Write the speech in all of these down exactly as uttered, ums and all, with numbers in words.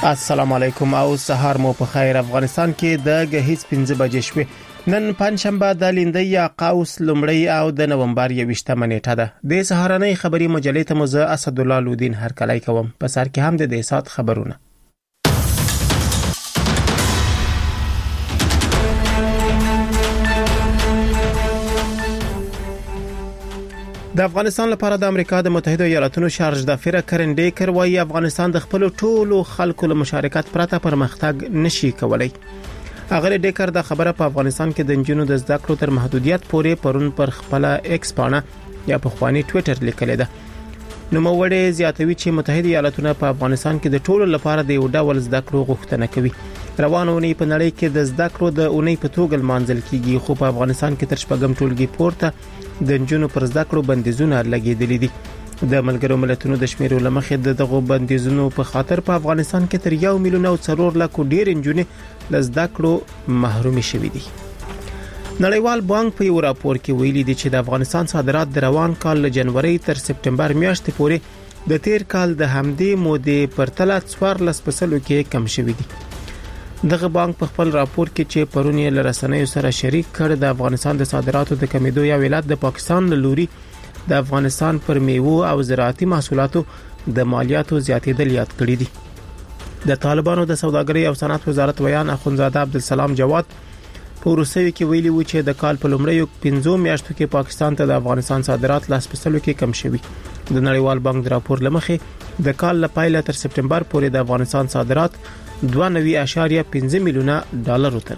السلام علیکم او سهار مو په خیر. افغانستان کې د غهیز پنځه بجې شوې. نن پنځشنبه د لیندۍ یا قوس لومړی او د نومبر یوویشتمه نیټه ده. د سهارنۍ خبري مجلې ته مزه اسد الله لودین هرکلی کوم. په سر کې هم د دې سات خبرونه. د افغانستان لپاره د امریکا د متحده ایالاتونو شارج دافره کرن ډیکر وايي افغانستان د خپل ټولو خلکو له مشارکت پرته پرمختګ نشي کولای. هغه ډیکر د خبره په افغانستان کې د انجونو د زده کړو تر محدودیت پورې پرون پر خپل ایکس باندې یا په خواني ټوئیټر لیکل ده. نو موړې زیاتوي چې متحده ایالاتونه په افغانستان کې د ټولو لپاره د یو ډول زده کړو غوښتنه کوي. روانونه په نړۍ کې د زده کړو د اونۍ په توګه منځل کیږي، خو په افغانستان کې تر شپږم ټولګي پورته د انجونو پر زده کړو بندیزونه لګیدلي دي. د ملګرو ملتونو د شمیرو لمخې د دغه بندیزونو په خاطر په افغانستان کې تر یو میلیون او څلور لک ډیر انجونې له زده کړو محروم شوي دي. نړیوال بانک په یو راپور کې ویلي دی چې د افغانستان صادرات د روان کال له جنوري تر سپټمبر میاشتې پورې د تیر کال د همدې مودې پر تله څوارلس فیصد کې کم شوي دي. دغه بانک په خپل راپور کې چې پرون یې لرسنیو سره شریک کړ د افغانستان د صادراتو د کمیدو یا ولایت د پاکستان له لوري د افغانستان پر میوه او زراعتي محصولاتو د مالیاتو زیاتېدل یاد کړی دي. د طالبانو د سوداګرۍ او صنعت وزارت ویان اخوندزاده عبدالسلام جواد په روسیه کې ویلي و چې د کال په لومړیو پنځو میاشتو کې پاکستان ته د افغانستان صادرات لاس په سلو کې کم شوي. د نړیوال بانک د راپور لمخې د کال له پایله تر سپټمبر پورې د افغانستان صادرات دوه نوي اشاریه پنځه میلیونه ډالر ته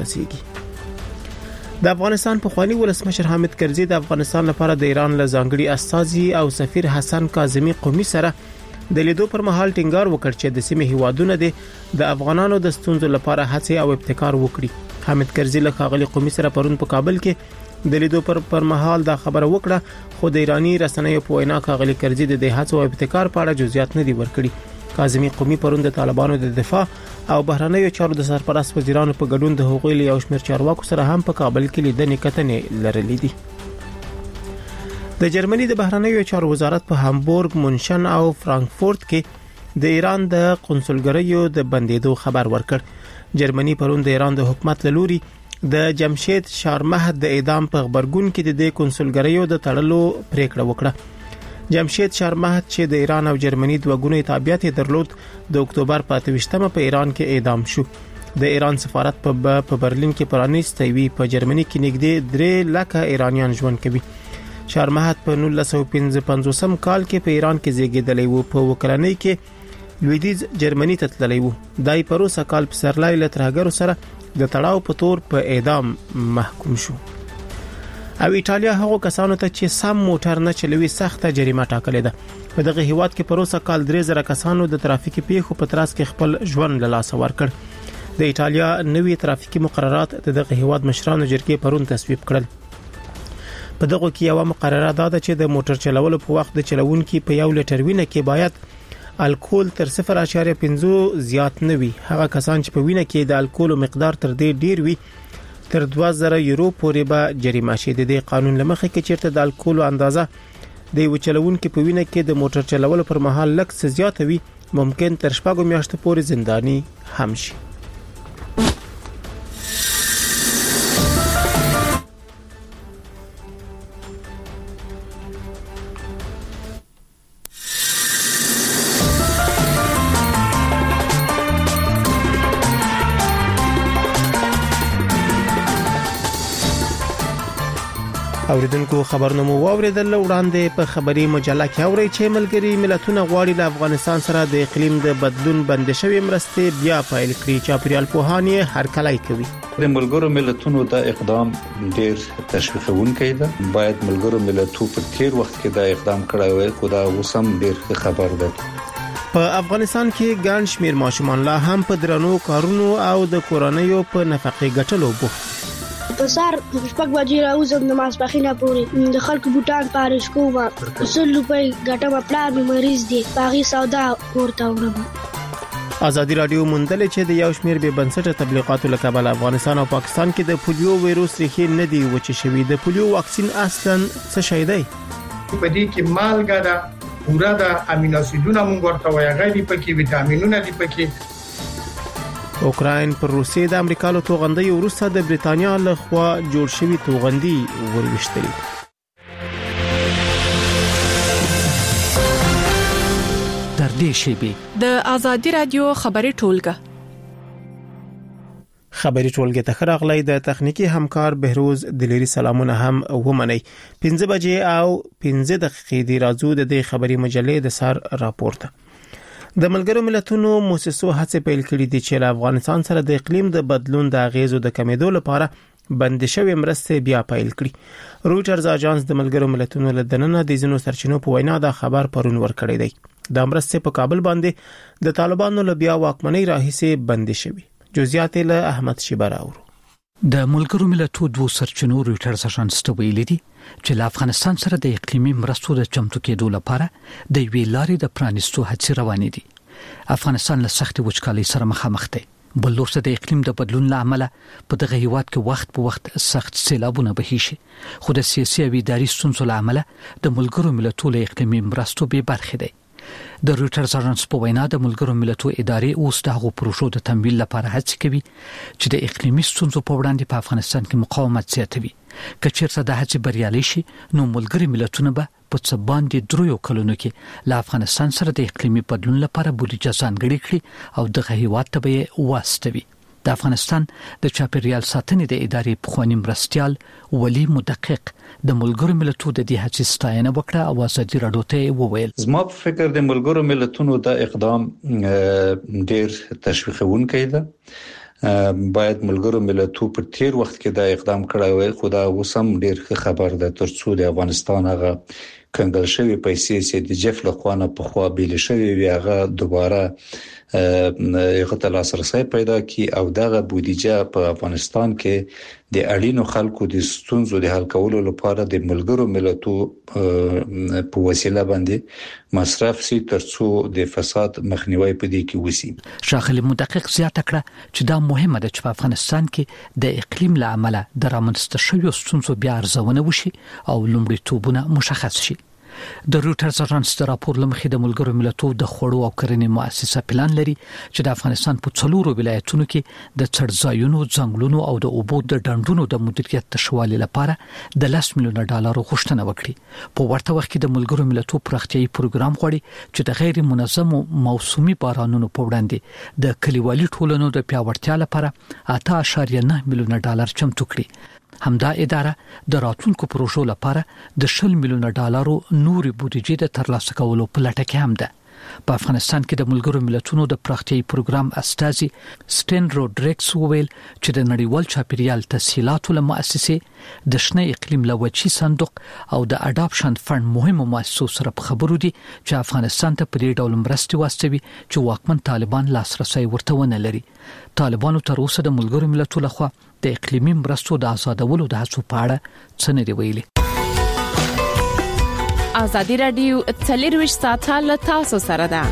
رسیدي. د افغانستان په خواني ولسمشر حامد کرزي د افغانستان لپاره د ایران له ځانګړي استازي او سفیر حسن کاظمي قومي سره د لیدو پر مهال ټینګار وکړ چې د سیمې هیوادونو د افغانانو د ستونزو لپاره هڅې او ابتکار وکړي. حامد کرزي له ښاغلي قومي سره پرون په کابل کې د لیدو پر پر مهال دا خبره وکړه، خو د ایرانی رسنیو په وینا ښاغلي کرزي د دې هڅو او ابتکار په اړه جزئیات نه دي ورکړي. کاظمي قومي پرون د طالبانو د دفاع او بهرنیو چارو د سرپرست وزیرانو په ګډون د حقوقي یو شمېر چارواکو سره هم په کابل کې لیدنې کتنې لرلې دي. د جرمني د بهرنیو چارو وزارت په هامبورګ، مونشن او فرانکفورت کې د ایران د قونسلګریو د بندیدو خبر ورکړ. جرمني پرون د ایران د حکومت لوري د جمشید شارمحد د اعدام په خبرګون کې د قونسلګریو د تړلو پریکړه وکړه. جمشید شارمحد چې د ایران او جرمني دوه ګونی تابعیت درلود د اکتوبر په اتویشتمه په ایران کې اعدام شو. د ایران سفارت په په برلین کې پرانیستی وی په جرمني کې نږدې درې لکه ایرانیان ژوند کوي. شارمحد په نولس سوه پنځه پنځوس کال کې په ایران کې زیږیدلی و. په وکړنۍ کې لویدیز جرمني ته تللی و. دای په روسا کال په سرلای له ترهګرو سره د تړاو په تور په اعدام محکوم شو. او ایټالیا هغو کسانو ته چې سم موټر نه چلوي سخته جریمه ټاکلې ده. په دغه هیواد کې پروسه کال درې زره کسانو د ترافیکي پیښو په تراس کې خپل ژوند له لاسه ورکړ. د ایټالیا نوي ترافیکي مقررات د دغه هیواد مشرانو جرګې پرون تصویب کړل. په دغه کې یو مقرره ده چې د موټر چلولو په وخت د چلوونکي په یو لیټر وینه کې باید الکول تر صفر اعشاریه پنځه زیات نه وي. هغه کسان چې په وینه کې د الکول مقدار تر دې ډیر وي تر دوه زره یورو پورې به جریمه شي. د دې قانون لمخې کې چیرته د الکول اندازه د یو چلوونکي په وینه کې د موټر چلولو پر مهال لږ څه زیات وي، ممکن تر شپږو میاشتو پورې زنداني هم شي. اوریدونکو خبرونه مو واوریدل. وړاندې په خبري مجله کې اوري چې ملګری ملتونه غواړي د افغانستان سره د اقلیم د بدلون بندشوي مرستې بیا فایل کړي. چاپریال پوهان یې هرکلی کوي. د ملګرو ملتونو د اقدام ډیر تشویقونکی ده. باید ملګرو ملتونو په تیر وخت کې دا اقدام کړی وای، خو دا اوسم ډیر خبر ده. په افغانستان کې ګڼ شمیر ماشومان لا هم په درنو کارونو او د کورنیو په نفقې ګټلو بوخت. په سار شپږ بجې راوځم د ماسپښینه پورې د خلکو بوټان پارش کوم. سل روپۍ ګټم. پلار مې مریض دی، باغی سودا ورته وړم. ازادي رادیو موندلې چې د یو شمیر به بنسټه تبلیغاتو له کبله افغانستان او پاکستان کې د پولیو وایروس ریښې نه دی وچې شوی. د پولیو واکسین اصلا څه شی دی؟ په دې کې مالګه ده، پورا د امینو اسیدونه مونږ ورته وایي، غیر پکې ویټامینونه دي پکې اوکراین پر روسیې د امریکا له توغندۍ وروسته د بریتانیا له خوا جوړ شوی توغندي وروښتلې. در دې شیبې د آزادي رادیو خبري ټولګه خبري ټولګه ته راغلی د تخنیکی همکار بهروز دلیری سلامونه هم ومني. پنځه بجې او پنځه دقیقې دی راځو د دې خبري مجلې د سر راپورته. د ملګرو ملتونو موسسو هڅه پیل کړې دي چې افغانستان سره د اقلیم د بدلون د اغیزو د کمیدو لپاره بند شوی مرسته بیا پیل کړي. رويټرز اژانس د ملګرو ملتونو له دننه د زینو سرچینو په وینا دا خبر پرون ورکړی دی. د مرسته په کابل باندې د طالبانو له بیا واکمنۍ راهیسې بند شوی. جزئیات له احمد شیبراور. د ملګرو ملتونو دوه سرچینو رويټرز اژانس ته ویلي دي چې افغانستان سره د اقلیمي مرستو د چمتو کېدو لپاره د وی لارې د پرانیستو هڅې روانې دي. افغانستان له سختي وچکالۍ سره مخامخ دی. بل لورته د اقلیم د بدلون لامل په دغه هیواد کې وخت په وخت سخت سیلابونه بهي شي. خو د سیاسي او اداري ستونزو لامل د ملګرو ملتونو اقلیمي مرستو به برخه دی. د رويټرز اژانس په وینا د ملګرو ملتونو ادارې اوس دغه پروژو د تمویل لپاره هڅه کوي چې د اقلیمي ستونزو په وړاندې په افغانستان کې مقاومت زیاتوي. که چیرته د هڅې بریالي شي نو ملګري ملتونه به په څه باندې درو کلونو کې له افغانستان سره د اقلیمي بدلون لپاره بودیجه ځانګړې کړي او دغه هیواد ته به واستوي. د افغانستان د چاپیریال ساتنې د ادارې پخوانی مرستیال ولی مدقق د ملګرو ملتونو د دې هڅې ستاینه وکړه او ازادي راډیو ته وویل زما په فکر د ملګرو ملتونو د اقدام ډیر تشویقونکی دی. باید ملګرو ملتونو په تیر وخت کې دا اقدام کړی وي خو دا وسم ډیر خبر ده ترڅو د افغانستان هغه کنګل شوی پیسې چې د جف له خوانه په خوا بیل شوی وي هغه دوباره یو ته لاسرسي پیدا کی او دغه بودیجه په افغانستان کې د اړینو خلکو د ستونزو د حل کولو لپاره د ملګرو ملتونو په وسیله باندې مصرف سي ترڅو د فساد مخنیوي پدې کې وسی. شاغلی مدقق زیاته کړه چې دا مهمه ده چې په افغانستان کې د اقلیم له امله د رامنځته شویو ستونزو بیا ارزونه وشي او لومړیتوبونه مشخص شي. د رويټرز اژانس د راپور لمخې د ملګرو ملتونو د خوړو او کرنې مؤسسه پلان لري چې د افغانستان په څلورو ولایتونو کې د څړځایونو، ځنګلونو او د اوبو د ډنډونو د مدیریت تشوالي لپاره د لس میلیونه ډالر غوښتنه وکړي. په ورته وخت کې د ملګرو ملتونو پراختیايي پروګرام غوړي چې د غیر منظم موسمي بارانونو په وړاندې د کلیوالي ټولنو د پیاوړتیا لپاره اته اعشاریه نه میلیونه ډالر چمتو کړي. همدا اداره د راتلونکو پروژو لپاره د شل میلیونه ډالرو نوري بودیجه د ترلاسه کولو په لټه کې هم ده. په افغانستان کې د ملګرو ملتونو د پراختیايي پروګرام استازي سټین روډریکس وویل چې د نړیوال چاپیریال تسهیلاتو له مؤسسې د شنه اقلیم لوچی صندوق او د اډاپشن فند مهمو مؤسسو سره په خبرو دي چې افغانستان ته په دې ډول مرستې واستوي چې واکمن طالبان لاسرسي ورته ونه لري. طالبانو تر اوسه د ملګرو ملتونو لخوا د اقلیمي مرستو د آزادولو د هڅو په اړه څه نه دی ویلي. آزادي رادیو څلرویشت ساعته له تاسو سره ده.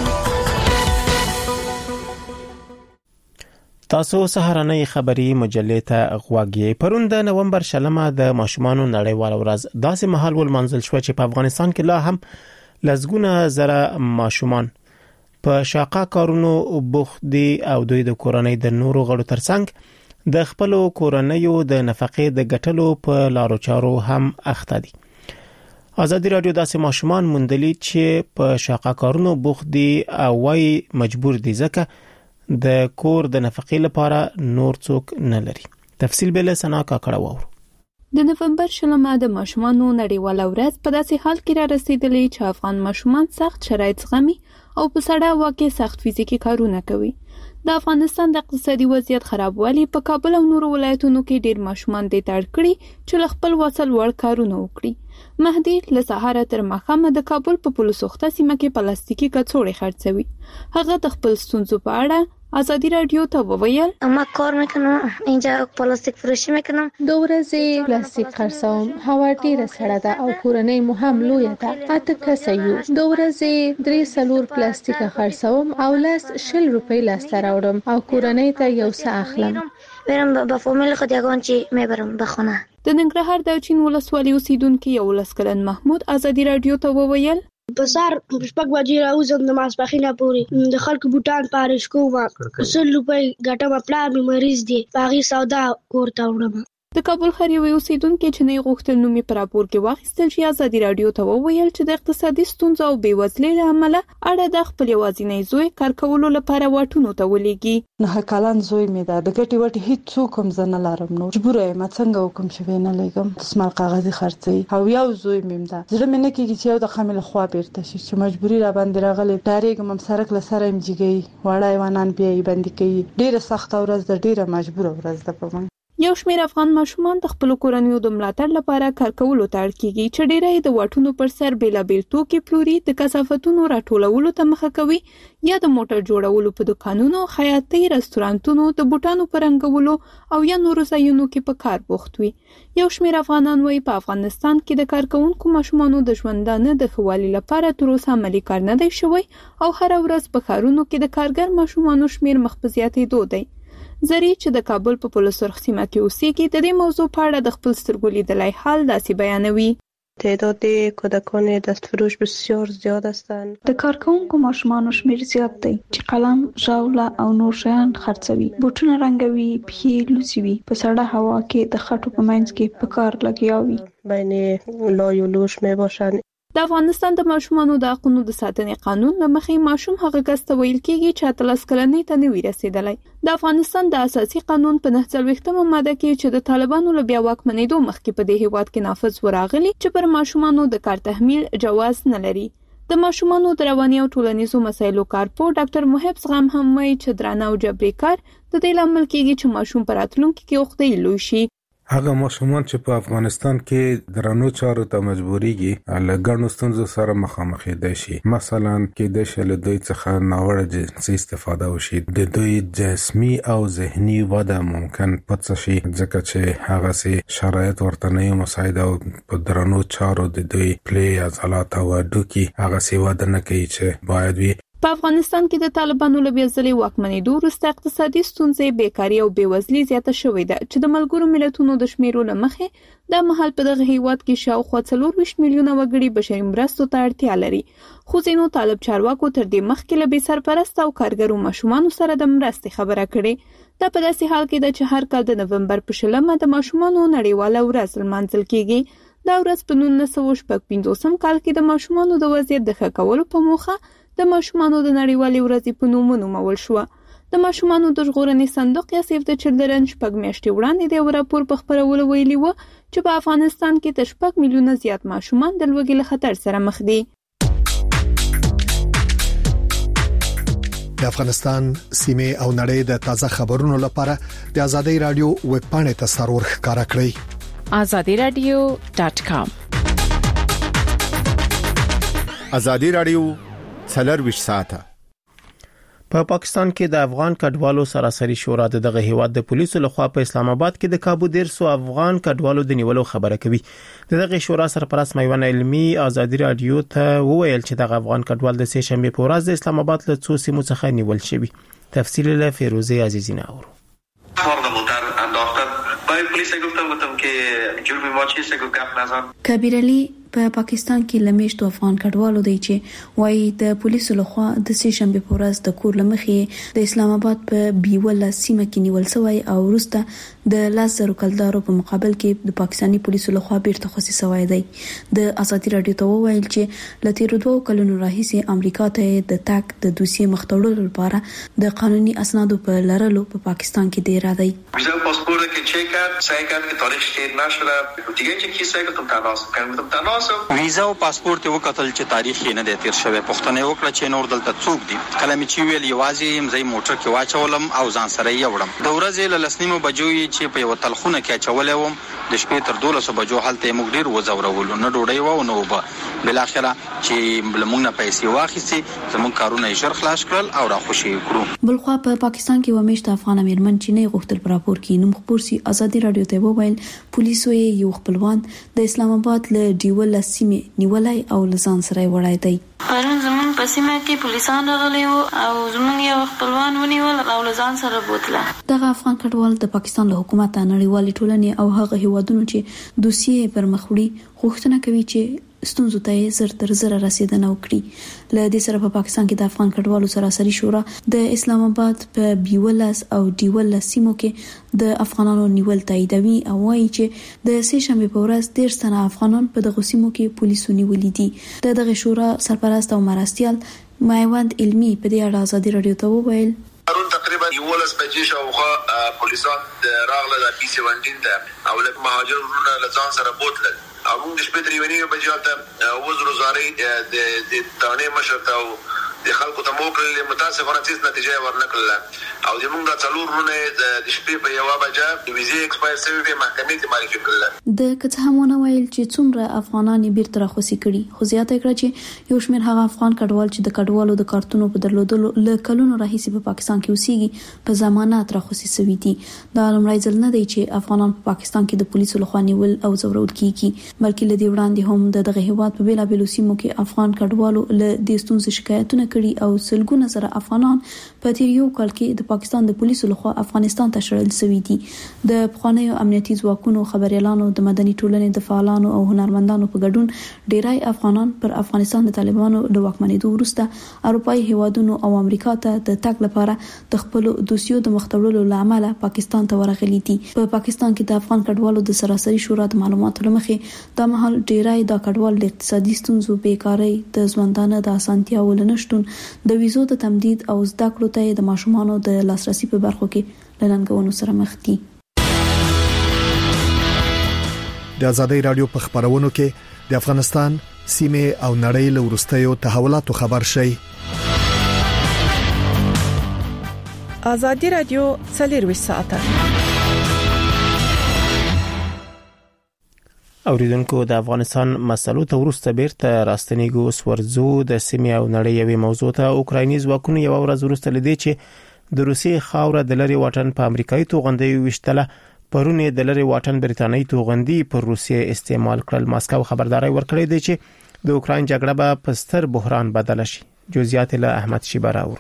تاسو سهارنۍ خبري مجلې ته غواګي. پرون د نومبر شلمه د ماشومانو نړیوال ورځ داسې مهال ولمنځل شو چې په افغانستان کې لا هم لزګونه زره ماشومان په شاقه کارونو بوخت دي او دوی د کورنۍ د نورو غړو ترڅنګ د خپل کورنۍ د نفقې د ګټلو په لارو چارو هم اخته دي. آزادي رادیو داسې ماشومان موندلي چې په شاقه کارونو بوخت دي او وايي مجبور دي ځکه د کور د نفقې لپاره نور څوک نه لري. تفصیل به له سنا کا کړه وو. د نومبر شلمه د ماشومانو نړیواله ورځ په داسې حال کې را رسیدلې چې افغان ماشومان سخت شرایط زغمي او په سړه هوا کې سخت فزیکي کارونه کوي. د افغانستان د اقتصادي وضعیت خرابوالی په کابل او نورو ولایتونو کې ډېر ماشومان د تړ کړي چې خپل وصل وړ کارونه وکړي. مهدی له سهار تر ماښامه د کابل په پلوسوخته سیمه کې پلاستیکي کڅوړې خرڅوي. هغه د خپل ستونزو په اړه آزادی رادیو ته وویل ما کار میکنم اینجا پلاستیک فروشی میکنم دو ورځې پلاستیک خرڅوم هوا ډیره سړه ده او کورنۍ مو هم لویه ده اته کسه یو دو ورځې درې څلور پلاستیک خرڅوم او لاس شل روپۍ لاسته راوړم او کورنۍ ته یو څه اخلم برم با فامیل خود یگان چی میبرم به خونه. د ننګرهار د چین ولسوالۍ اوسیدونکو یو لس کلن محمود آزادی رادیو ته وویل په سار شپږ بجې راوځم د ماسپښینه پورې د خلکو بوټان پارش کوم سل روپۍ ګټم پلار مې مریض دی باغی سودا کور ته وړم د کابل ښار یو اوسیدونکو چې نه غوښتل نومي پر راپور کې واخیستل شي ازادي رادیو ته وویل چې د اقتصادي ستونزو او بیوزلۍ له امله اړه د خپل یوازینی زوی کار کولو لپاره واټونو ته ولېږي. نه کالان زوی مې دا د ګټي وټي هیڅ څوک هم زنه لارم نو مجبور یم څنګه وکم چې نه لګم تسمه کاغذي خرڅي او یو زوی مې دا زړه مې نه کېږي چې یو د خامل خوا بیرته شي چې مجبوری را باندې راغلي ډارېګم هم سرک له سره مجيږي وړای وانان بیا یې باندې کوي ډیره سخت ورځ د ډیره مجبور ورځ ده په من. یو شمېر افغان ماشومان د خپل کورنیو د ملاتړ لپاره کار کولو ته اړ کیږي چې ډېری د واټونو پر سر بیلابیل توکي پلوري د کثافتونو راټولولو ته مخه کوي یا د موټر جوړولو په دکانونو خیاطۍ رستورانتونو د بوټانو په رنګولو او یا نورو ځایونو کې په کار بوخت وي. یو شمېر افغانان وایي په افغانستان کې د کارکونکو ماشومانو د ژوندانه د ښه والي لپاره تر اوسه عملي کار نه دی شوی او هر ورځ په ښارونو کې د کارګر ماشومانو شمېر مخ په زیاتېدو دی. زری چې د کابل په پلسرخ سیمه کې اوسېږي د دې موضوع په اړه د خپل سترګو لیدلای حال داسې بیانوي. تعداد کودکان دستفروش بسیار زیاد هستند. د کارکونکو ماشومانو شمیر زیات دی چې قلم، ژاوله او نور شیان خرڅوي، بوټونه رنګوي، پښې لوڅوي، په سړه هوا کې د خټو په منځ کې په کار لګیا وي. بین لای و لوش می باشند. د افغانستان د ماشومانو د حقوقو د ساتنې قانون له مخې ماشوم هغه کس ته ویل کېږي چې اتلس کلنۍ ته نه وي رسېدلی. د افغانستان د اساسي قانون په نهه څلوېښتمه ماده کې چې د طالبانو له بیا واکمنېدو مخکې په دې هیواد کې نافذ وراغلي چې پر ماشومانو د کار تحمیل جواز نه لري. د ماشومانو د رواني او ټولنیزو مسایلو کارپو ډاکټر محب زغم هم وایي چې درانه او جبري کار د دې لامل کېږي چې ماشوم پر راتلونکي کې عقدې لوی شي. هغه ماشومان چې په افغانستان کې درنو چارو ته مجبوريږي له ګڼو ستونزو سره مخامخ دي شي. مثلا کې د شل دوی څخه ناوړه جنسي استفاده وشي، د دوی جسمي او ذهني وده ممکن پڅ شي ځکه چې هغه سي شرایط ورته نه مساعد او په درنو چارو د دوی پلی عضلات او ډوکی هغه سي وده نه کوي چې باید وي. په افغانستان کې د طالبانو له بیا ځلې واکمنېدو وروسته اقتصادي ستونزې، بیکاري او بېوزلي زیاته شوې ده چې د ملګرو ملتونو د شمیرو له مخې دا مهال په دغه هیواد کې شاوخوا څلور ویشت میلیونه وګړي بشري مرستو ته اړتیا لري. خو ځینو طالب چارواکو تر دې مخکې له بې سرپرسته او کارګرو ماشومانو سره د مرستې خبره کړې. دا په داسې حال کې ده چې هر کال د نومبر په شلمه د ماشومانو نړیواله ورځ لمانځل کېږي. دا ورځ په نولس سوه شپږ پنځوسم کال کې د ماشومانو د وضعیت د ښه کولو په موخه د ماشومانو د نړیوالې ورځې په نوم ونومول شوه. د ماشومانو د ژغورنې صندوق یا سیف د چلډرن شپږ میاشتې وړاندې د یو راپور په خپرولو ویلي و چې په افغانستان کې د شپږ میلیونه زیات ماشومان د لوږې له خطر سره مخ دي. د افغانستان سیمه او نړۍ د تازه خبرونو لپاره د آزادۍ رادیو ویب پاڼې ته سرور ښکارا کړئ آزادی رادیو ډاٹ کام. آزادی رادیو څلرویشت ساعته. په پا پاکستان کې د افغان کډوالو سراسري شورا دغه هیواد د پولیسو لخوا په اسلام آباد کې د کابو دیرسو افغان کډوالو د نیولو خبره کوي. دغه شورا سرپرست میوان علمي آزادی رادیو ته وویل چې دغه افغان کډوال د سه شنبه په ورځ د اسلام آباد له څو سیمو څخه نیول شوی. تفصیل له فیروزه عزیزی نه اورو. کبیر علی په پاکستان کې لمیشتو افغان کډوالو دی چې وایي د پولیسو لخوا د سه شنبه په ورځ د کور لمخې د اسلام آباد په بیوله سیمه کې نیول شوی او وروسته د لاسرو کلدارو په مقابل کې د پاکستاني پولیسو لخوا بیرته خوسي شوی دی. د آزادي رادیو ته وویل چې لته دوه کلونو راهیسې امریکا ته د تاک د دوسیې مختوړلو لپاره د قانوني اسنادو په لرلو په پاکستان کې دی را دی. ویزا پاسپورت کې چک کرد سعی کرد که تاریخ شیر نشده دیگه چه کیسه گفتم تناسب کردم گفتم تناسب ویزا او پاسپورت یو کتل چې تاریخ یې نه دی تیر شوی. پښتنه وکړه چې نور دلته څوک دي. کله مې چې ویل یوازې يم زې موټر کې واچولم او ځان سره یې وړم. د ورځې له لسنیمو بجو چې په یو تلخونه کې اچولې وم د شپې تر دولسو بجو هلته موږ ډیر وځورولو نه ډوډۍ و او نو به بل اخره چې لمونږ نه پیسې واخیستي زموږ کارونه یې شر خلاص کړل او را خوشي کړو. بل خو په پاکستان کې ومیشت افغان امرمن چې نه غوښتل پر راپور کې نوم خبر سي آزادي رادیو ته وویل پولیسو یې یو خپلوان د اسلام آباد له ډیول سیمه نیولای او لزان سره وړای دی. پرون زمون په سیمه کې پولیسان راغلي او زمون یو خپلوان ونیول او لزان سره بوتله. دغه افغان کډوال د پاکستان له حکومت نړیوالې ټولنې او هغه هیوادونو چې دوسیې پر مخ وړي غوښتنه کوي چې ستونزو ته زر تر زر رسیدنه وکړي. له دې سره په پاکستان کې د افغان کډوالو سراسري شورا د اسلام آباد په بیولس او ډیولس سیمو کې د افغانانو نیول تاییدوي او وايي چې د سه شنبه په ورځ ډېر ستنه افغانان په دغه سیمو کې پولیسو نیولې دي. د دغه شورا سرپرست او مرستيال مایوند علمي په دې اړه ازادي رادیو ته وویل پرون تقریبا یولس بجې شاوخوا پولیسان راغله د پی سبعتر ته او لکه مهاجرونه لزان سره بوتل او موږ د شپې درې بجې ته وزرو زاري د د تانه مشرته او د خلکو ته موکل متاسفانه هیڅ نتیجه ورنکړه او د موږ د څلور نه د شپې په یو بجې د ویزه ایکسپایر سوي په محکمې ته معرفي کړل. د کته همونه ویل چې څومره افغانان بیرته راخوسي کړي خو زیاته کړه چې یو شمېر هغه افغان کډوال چې د کډوالو د کارتونو په درلودلو له کلونو راهیسي په پاکستان کې اوسېږي په ضمانت راخوسي سوي دي. دا لومړی ځل نه دی چې افغانان په پاکستان کې د پولیسو لخوا نیول او ځورول کیږي بلکې له دې وړاندې هم د دغه هیواد په بیلابېلو سیمو کې افغان کډوالو له دې ستونزې شکایتونه کړي او سلګونه سره افغانان په تیر یو کال کې د پاکستان د پولیسو لخوا افغانستان ته شړل شوي دي. د پخوانیو امنیتي ځواکونو خبريالانو د مدني ټولنې د فعالانو او هنرمندانو په ګډون ډیرای افغانان پر افغانستان د طالبانو د واکمنېدو وروسته اروپאי هیوادونو او امریکا ته د تګ لپاره د خپل دوسیو د مختړولو لامل پاکستان ته ورغلي دي. په پاکستان کې د افغان کډوالو د سراسري شورا د معلوماتو لمخې د مهال ډیرای د کډوال د اقتصادي ستونزو بیکاری د ژوندانه د اسانتیاو لنشتون د ویزو د تمدید او زده کړو ته د ماشومانو د لاسرسي په برخو کې لنګونو سره مخ دي. د ازادي رادیو په خبرونو کې د افغانستان سیمه او نړۍ له ورستیو تحولاتو خبر شي. ازادي رادیو څلور ساعته اوریدونکو د افغانستان مسلو ته ورسته بیرته راستنیږو سورزو د سیمه او نړۍ یوې موضوع ته اوکرایني ځواکونه یو ورځ ورسته لدی چې د روسي خاوره د لری واټن په امریکایي توغندۍ وشتله پرونه د لری واټن بریتانیایی توغندي پر روسي استعمال کړل. ماسکو خبرداري ورکړې ده چې د اوکراین جګړه به په ستر بحران بدل شي. جزئیات له احمد شیبر اورو.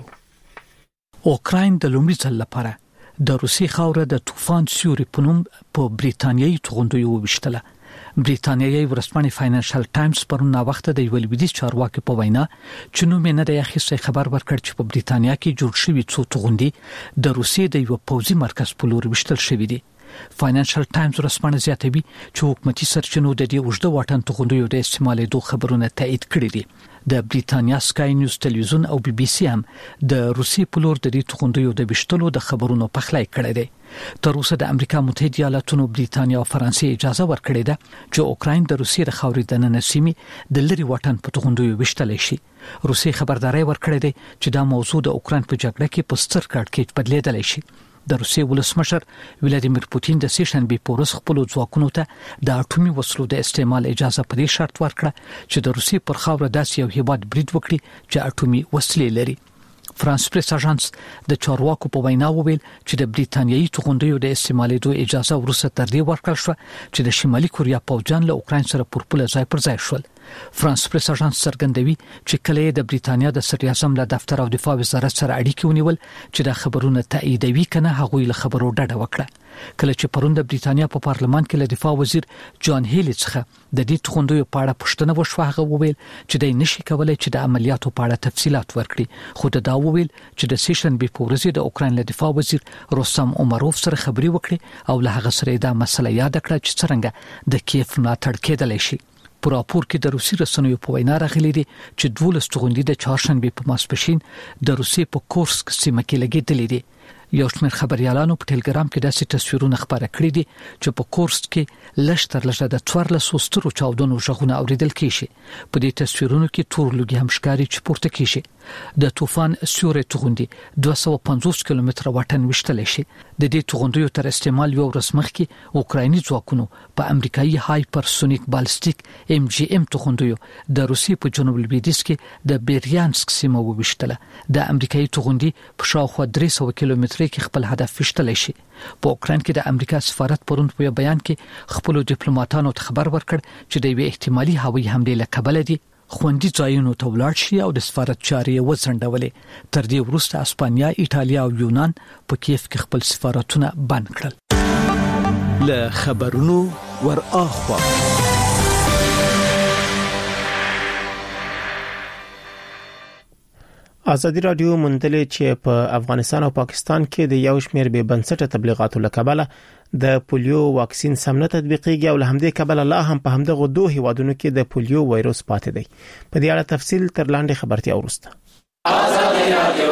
اوکراین د لومړي ځل لپاره د روسي خاوره د طوفان سیوري پنوم په بریتانیایی توغندۍ وشتله. بریتانیایی ورځپاڼه فاینانشل ټایمز پرون نا وخت د یو لویدیز چارواکي په وینا چې نو مینه د اخیسته خبر ورکړ چې په بریتانیا کې جوړ شوی څو توغندي د روسیې د یو پوځي مرکز په لور وشتل شوی دي. فاینانشل ټایمز ورځپاڼه زیاتوي چې حکومتي سرچینو د دې وژده واټن توغندیو د استعمالېدو خبرونه تایید کړي دي. د بریتانیا سکای نیوز ټلویزیون او بي بي سي هم د روسي په لور د دې توغندیو د وشتلو د خبرونو پخلای کړي دي. تر اوسه د امریکا متحده ایالاتونو، بریتانیا او فرانسې اجازه ورکړې ده چې اوکراین د روسي د خاورې د نن سیمې د لری واټن په توغندیو وشتل شي. روسي خبرداري ورکړې ده چې دا موضوع د اوکراین په جګړه کې په ستر کړکېچ بدلیدلی شي. د روسي ولسمشر ولادیمیر پوتین د سه شنبه په ورځ خپل ځواکونو ته د اټومي وسلو د استعمال اجازه په دې شرط ورکړه چې د روسي پر خاوره داسې یو هیواد برید وکړي چې اټومي وسلې لري. فرانس پریس اژانس د چارواکو په وینا وویل چې د بریتانیایی توغندیو د استعمالېدو اجازه وروسته تر دې ورکړل شو چې د شمالي کوریا پوځیان له اوکراین سره پر پوله ځای پر ځای شول. فرانس پریس اژانس څرګندوي چې کله د بریتانیا د صدر اعظم له دفتر او دفاع وزارت سره اړیکې ونیول چې د خبرونو تاییدوي کنه هغوی له خبرو ډډه وکړه. کله چې پرون د بریتانیا په پارلمان کې له دفاع وزیر جان هیلی څخه د دې توغندیو په اړه پوښتنه وشوه، هغه وویل چې د نشي کولای چې د عملیاتو په اړه تفصيلات ورکړي، خو دا وویل چې د سه شنبه په ورځ د اوکراین له دفاع وزیر روستم اومروف سره خبري وکړي او له هغه سره دا مسله یاد کړه چې څنګه د کیف ملاتړ کېدلی شي. په راپور کې د روسي رسنیو په وینا راغلي دي چې دولس توغندي د چهارشنبه په ماسپښین د روسي په کورسک سیمه کې لګېدلې دي. یو شمېر خبريالانو په ټلګرام کې داسې تصویرونه خبره کړي دي چې په کورسک کې لشتر لشتر د څوارلسو سترو چاودنو ژغونه اوریدل کیږي. په دې تصویرونو کې تور لوګي هم ښکاري چې پورته کیږي. د طوفان سیوري توغندي دوه سوه پنځوس کیلومتره واټن وشتل شي. د دې توغندیو تر استعمال یو ورځ مخکې اوکرایني ځواکونو په امریکایي هایپرسونیک بالستیک ام جی ام توغندیو د روسي په جنوب لویدیځ کې د بیریانسک سیمه وشتله. د امریکایي توغندي په شاوخوا درې سوه کیلومتره کې خپل هدف وشتل شي. په اوکراین کې د امریکا سفارت پرون په بیان کې خپل ډیپلوماټانو ته خبر ورکړ چې د یو احتمالي هوایي حمله لکبل دي خوندي ځایونو ته ولاړ شي او د سفارت چارې وځنډولې. تر دې وروسته اسپانیا، ایټالیا او یونان په کیف کې خپل سفارتونه بند کړل. له خبرونو ور اخوا ازادي رادیو مندلې چې په افغانستان او پاکستان کې د یو شمېر به بنسټه تبلیغاتو لکبله د پولیو واکسین سم نه تطبیقيږي او له همدې کبله لا هم په همدغه دوه هیوادونو کې د پولیو وایروس پاتې دی. په دې اړه تفصیل تر لاندې خبرتیا ورسته. ازادي رادیو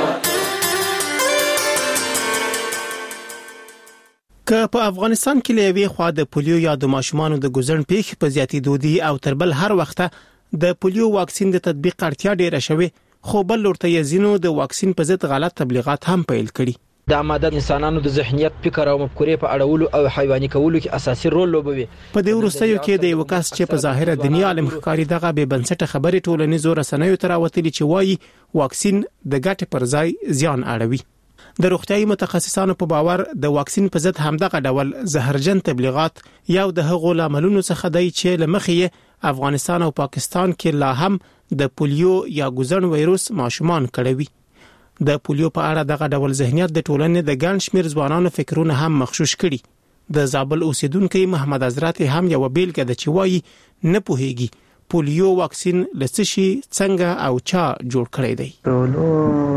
که په افغانستان کې لوي خوا د پولیو یا د ماشومانو د ګوزن پیښ په زیاتې دودي او تربل هر وخت د پولیو واکسین د تطبیق اړتیا ډیره شوه، خو بل لورته یزینو د واکسین په ضد غلط تبلیغات هم پیل کړي. د عامه انسانانو د ذهنیت، فکر او مفکورې په اړولو او حیواني کولو کې اساسي رول لوبوي. په دې وروستیو کې د یو کس چې په ظاهره دنیا عالم ښکاری دغه به بنسټه خبرې ټولنیزو رسنیو تر راوتلي چې وایي واکسین د ګټې پر ځای زیان اړوي. د روغتيایي متخصصانو په باور د واکسین په ضد همدغه ډول زهرجن تبلیغات یو د هغو لاملونو څخه دی چې لمخې افغانستان او پاکستان کې لا هم د پولیو یا ګوزن وایروس ماشومان کړوي. د پولیو په اړه دغه ډول ذهنیت د ټولنې د ګڼ شمېر ځوانانو فکرونه هم مخشوش کړي. د زابل اوسیدونکو محمد حضرت هم یو بیلګه د چوي نه پوهیږي پولیو واکسین لڅشي څنګه او چا جوړ کړی دی. پولیو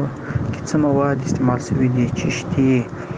کې څه مواد استعمال شوي دي چې شتي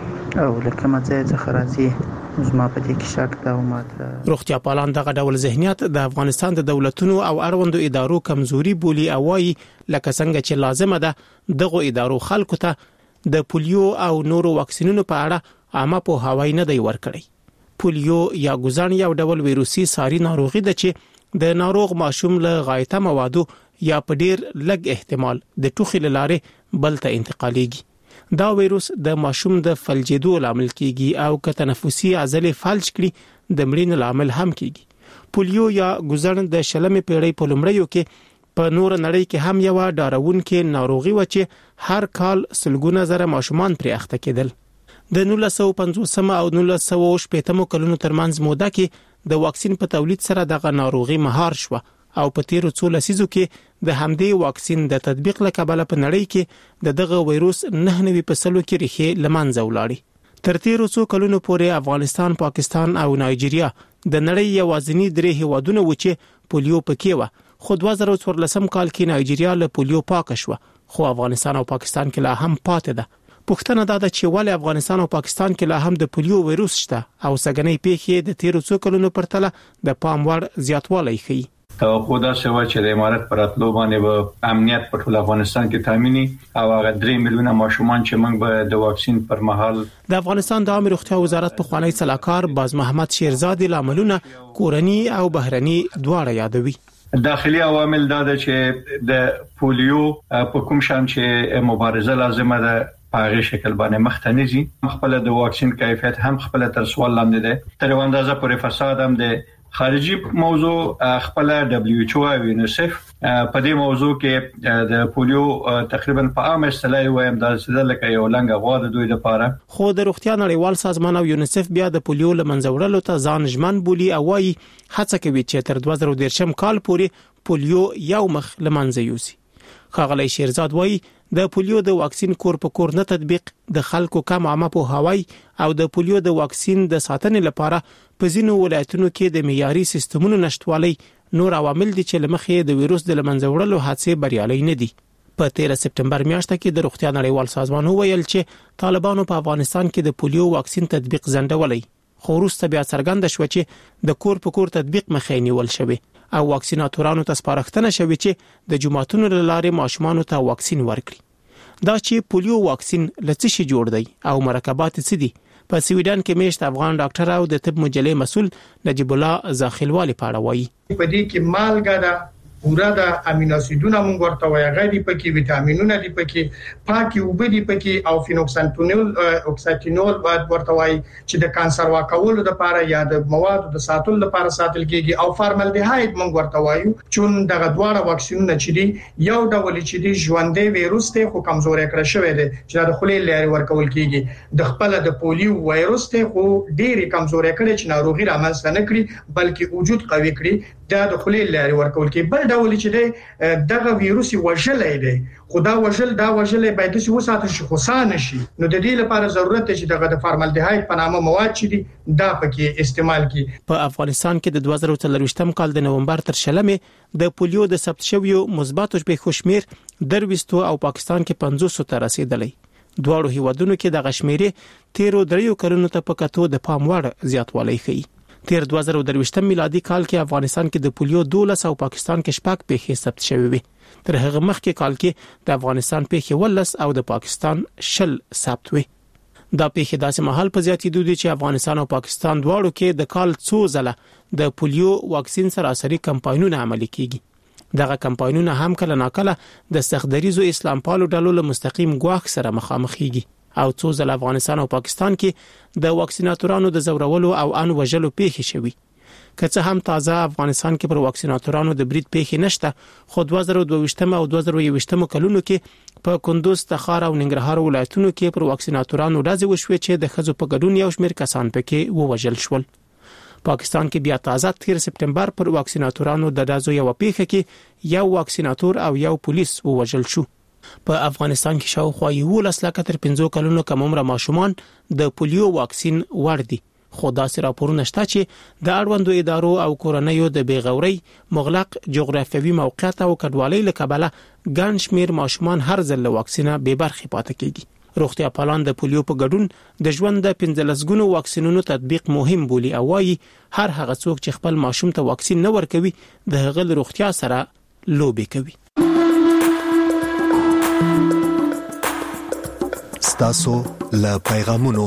او لکه مزه څخه راځي زما په دې کې شک دا وماته. روغتیا پالان دغه ډول ذهنیت د افغانستان د دولتونو او اړوندو ادارو کمزوري بولی او وايي لکه څنګه چې لازمه ده دغه ادارو خلکو ته د پولیو او نورو واکسینونو په اړه عامه پوهاوی نه دی ورکړی. پولیو یا ګوزن یو ډول ویروسي ساري ناروغي ده چې د ناروغ ماشوم له غایطه موادو یا په ډیر لږ احتمال د ټوخي لاره بل ته انتقالېږي. دا وایروس د ماشوم د فلجېدو لامل کیږي او که تنفسي عضلې فلج کړي د مړینې لامل هم کیږي. پولیو یا ګوزن د شلمې پیړۍ په لومړیو کې په نور نړۍ کې هم یو ډارونکې ناروغي و چې هر کال سلګونه زره ماشومان پرې اخته کېدل. د نولس سوه پنځوس او نولس سوه شپږ کلونو ترمنځ موده کې د واکسین په تولید سره دغه ناروغي مهار شو او په تیرو څو لسیزو کې د همدې واکسین د تطبیق لکبله په نړۍ کې د دغه وایروس نه نوي پسلو کې ریښې لمنځه ولاړې. تر تیرو څو کلونو پورې افغانستان، پاکستان او نایجیریا د نړۍ یوازینی درې هیوادونه و چې پولیو پکې و، خو دوه زره څوارلسم کال کې نایجیریا له پولیو پاک شو، خو افغانستان او پاکستان کې لا هم پاتې ده. پوښتنه دا ده چې ولې افغانستان او پاکستان کې لا هم د پولیو وایروس شته او سګنې پیښې د تیرو څو کلونو پرتله د پام وړ زیاتوالی ښیي. توقع دا شوه چې د امارات پر راتلو باندې به امنیت په ټول افغانستان کې تامینی او هغه درې میلیونه ماشومان چې موږ به د واکسین پر مهال د افغانستان د عامه روغتیا وزارت په خوانی صلاحکار باز محمد شیرزاد لاملونه کورنی او بهرنی دواړه یادوي. داخلي عوامل دا ده چې د پولیو په کوم شان چې مبارزه لازمه ده په هغه شکل باندې مختنیزي خپل د واکسین کیفیت هم خپل تر سوال لاندې ده. تر اندازه پورې فساد هم ده. خارجي موضوع خپل دبليو ایچ او او یونیسف په دې موضوع کې د پولیو تقریبا په عام اصطلاح وایم دا لکه یو لنګ غوا د دوی لپاره. خو د روغتیا نړیوال سازمان او یونیسف بیا د پولیو لمنځوړلو ته ځان ژمن بولی او وايي هڅه کوي چې تر دوه زره دېرشم کال پورې پولیو یو مخ لمنځه یوسي. ښاغلی شیرزاد وايي د پولیو د واکسین کور په کور نه تطبیق د خلکو کم عامه پوهاوی او د پولیو د واکسین د ساتنې لپاره په ځینو ولایتونو کې د معیاري سیستمونو نشټوالي نور عوامل دي چې لمخې د وایروس د لمنځه وړلو هڅې بریالي نه دي. په تیرا سپتمبر میاشت کې د روغتیا نړیوال سازمان وویل چې طالبانو په افغانستان کې د پولیو واکسین تطبیق ځنډولې، خو وروسته بیا څرګنده شو چې د کور په کور تطبیق مخې نیول شوی او واکسیناتورانو ته سپارښتنه شوې چې د جمعتونو لاره ماشومان ته واکسین ورکړي. دا چې پولیو واکسین لڅشي جوړ دی او مرکبات څه دي په سویډن کې میشت افغان ډاکټر او د طب مجلې مسول نجیب الله زاخیلوالی پاړه وایي. په دې کې مالګه ده، پورا د امینو اسیدونه مونږ ورته وایي، غوړي پکې، ویټامینونه دي پکې، پاکي اوبه دي پکې او فینوکسانټونول اوکساټینول ورته وایي چې د کانسر واکولو لپاره یا د موادو د ساتلو لپاره ساتل کېږي او فارمالډیهاید مونږ ورته وایو چې دغه دواړه واکسینونه چې دي یو ډول چې دي ژوندې وایروس ته خو کمزوري کړی شوی دی چې د خولې لارې ورکول کېږي. د خپل د پولیو وایروس ته خو ډېری کمزوري کړي چې ناروغي رامنځته نه کړي بلکې وجود قوي کړي دا د خولې لارې ورکول کېږي. بل ډول چې دی دغه وایروس وژلې دی خدا وژل دا وژلې باید چې وساتل شي خو سانه شي. نو د دې لپاره ضرورت دی چې دغه د فارمالډیهاید په نامه مواد چې دي دا پکې استعمال کړي. په افغانستان کې د دوه زره څلوېښتم کال د نومبر تر شلمې د پولیو د ثبت شویو مثبتو پیښو شمیر درويستو او پاکستان کې پنځوس ته رسیدلی. دواړو هیوادونو کې د غشمیرې تیرو دریو کلونو ته په کتو د پام وړ زیاتوالی ښیي. تیر دوه زره درویشتم میلادي کال کې افغانستان کې د پولیو دولس او پاکستان کې شپږ پیښې ثبت شوې وي. تر هغه مخکې کال کې د افغانستان پیښې ولس او د پاکستان شل ثبت وي. دا پیښې داسې مهال په زیاتېدو دي چې افغانستان او پاکستان دواړو کې د کال څو ځله د پولیو واکسین سراسري کمپاینونه عملي کیږي. دغه کمپاینونه هم کله ناکله د سختدریزو اسلام پالو ډلو له مستقیم ګواښ سره مخامخېږي او څو ځله افغانستان او پاکستان کې د واکسیناتورانو د زورولو او ان وژلو پیښې شوي. که څه هم تازه افغانستان کې پر واکسیناتورانو د برید پیښې نشته، خو دوه زره دوه ویشتم او دوه زره یوویشتم کلونو کې په کندوز، تخار او ننګرهار ولایتونو کې پر واکسیناتورانو ډزې وشوې چې د ښځو په ګډون یو شمېر کسان پکې ووژل شول. پاکستان کې بیا تازه تیر سپټمبر پر واکسیناتورانو د ډزو یو پیښه کې یو واکسیناتور او یو پولیس ووژل شو. په افغانستان کې شاوخوا یولس لکه تر پنځه کلونو کم عمره ماشومان د پولیو واکسین ور دي، خو داسې راپورونه شته چې د اړوندو ادارو او کورنیو د بیغوري، مغلق جغرافیوي موقعیت او کډوالۍ له کبله ګڼ شمېر ماشومان هر ځل له واکسینه بې برخې پاتې کیږي. روغتیا پالان د پولیو په ګډون د ژوند د پنځلس ګونو واکسینونو تطبیق مهم بولي او وايي هر هغه څوک چې خپل ماشوم ته واکسین نه ورکوي د هغه له روغتیا سره لوبې کوي. ستاسو له پیغامونو.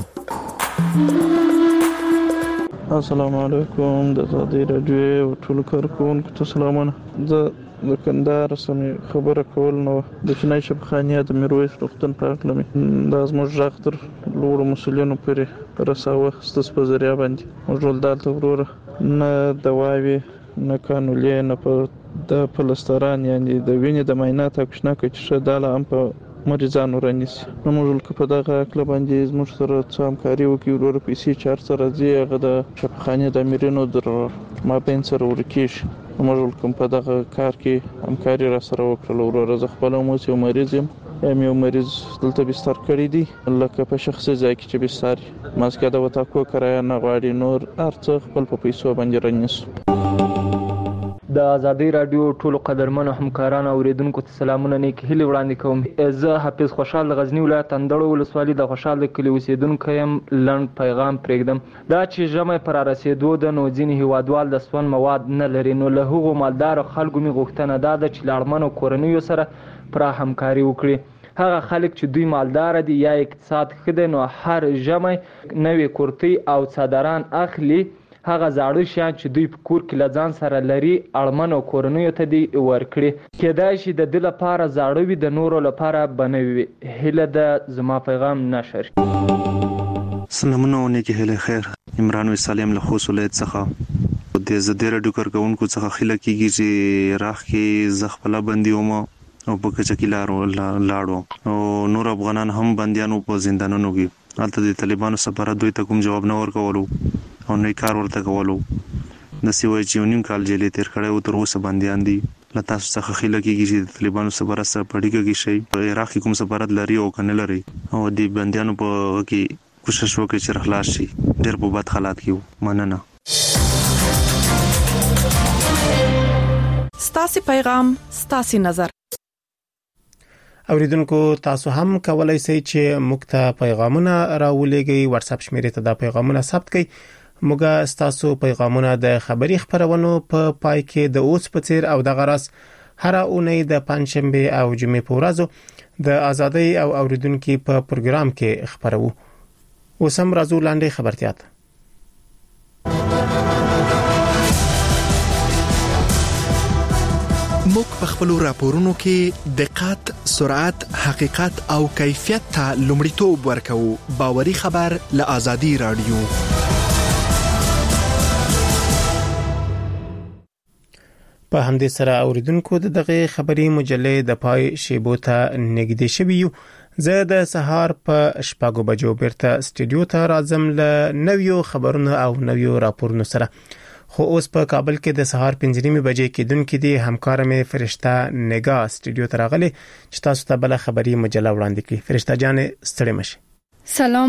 السلام علیکم د آزادۍ راډیو ټول کارکونکو ته سلامونه. زه د کندهار سمې خبره کول نو د چینای شبخانیه د میرویس روغتون په اړه مې دا زموږ غږ تر لوړو مسؤلینو پورې رساوه ستاسو په ذریعه باندې. موږ ول دلته وروره نه دواوې نه کانولې نه په د پلستران یعنی د وینې د معاینات او کښنه کې چې داله هم په مریضانو رانیسي. نو موږ ول په دغه اکل باندې زموږ سره څه همکاري وکړي وروره پیسې چار سره ځي هغه د شبخانې د امیرینو در مابین سره ورکیږي. موږ ول کوم په دغه کار کې همکاري را سره وکړل وروره. زه خپل هم یو مریض یم، یم یو مریض دلته بستر کړی دی لکه په شخصي ځای کې چې بستر ماسکه د وتاکو کرایه نه غواړي، نور ارڅ خپل په پیسو باندې رانیسو. د آزادۍ رادیو ټولو قدرمنو همکارانو او اوریدونکو ته سلامونه نیک هیلې وړاندې کوم. زه حافظ خوشحال د غزنی ولایت اندړو ولسوالۍ د خوشحال د کلي اوسیدونکی یم. لنډ پیغام پرېږدم. دا چې ژمی پر رسېدو ده نو ځینې هیوادوال د سون مواد نه لري، نو له هغو مالدارو خلکو مې غوښتنه دا ده چې له اړمنو کورنیو سره پوره همکاري وکړي. هغه خلک چې دوی مالدار دي یا اقتصاد ښه دی نو هر ژمی نوې کورتۍ او څادران اخلي. هغه زاړه شیان چې دوی په کور کې له ځان سره لري اړمنو کورنیو ته دي ورکړي. کېدای شي د ده لپاره زاړه وي، د نورو لپاره به نوي وي. هیله ده زما پیغام نشر. سلامونه او نیکې هیلې خیر. عمران وسالم له خوست ولایت څخه د زده راډیو کارکونکو څخه خیله کیږي چې راخ کې زخپله بندي ومه او په کچکی لارو لاړو او نور افغانان هم بنديانو په زندانونو کې. هلته د طالبانو سفارت دوی ته کوم جواب نه ورکولو او نه کار ورته کولو. د سیوای چې نیم کال جیلې تیر کړی او تر اوسه بنديان دي. له تاسو څخه خیله کیږي چې د طالبانو سفارت سره په اړیکه کې شي، په عراق کې کوم سفارت لري او کنه لري، او د بنديانو په کې کوشش وکړي چې خلاص شي. ډېر په بد حالات کې مننه. ستاسو پیغام ستاسو نظر. اوریدونکو تاسو هم کولای شئ چې موږ ته پیغامونه راولېږئ. واتس اپ شمیرې ته دا پیغامونه ثبت کړئ. موږ تاسو پیغامونه د خبري خبرونو په پای کې د اوس په څیر او د غرس هر اونۍ د پنځشنبه او جمعې په ورځو د ازادۍ او اوریدونکو په پروګرام کې خبرو. اوسم راځو لاندې خبرتيات. موږ په خپل راپورونو کې دقت، سرعت، حقیقت او کیفیت ته لومړیتوب ورکوو. باوري خبر له آزادۍ رادیو. په همدې سره اوریدونکو د دغه خبري مجلې د پای شیبو ته نږدې شوي یو. زه د سهار په شپږو بجو بیرته سټوډیو ته راځم له نویو خبرونو او نویو راپورونو سره. خو اوس په کابل کې د سهار پنځه نیمې بجې کېدونکې دي. همکار مې فرشته نگاه سټوډیو ته راغلي چې تاسو ته بل خبري مجله وړاندې کړي. فرشته جان ستړي مشه. سلام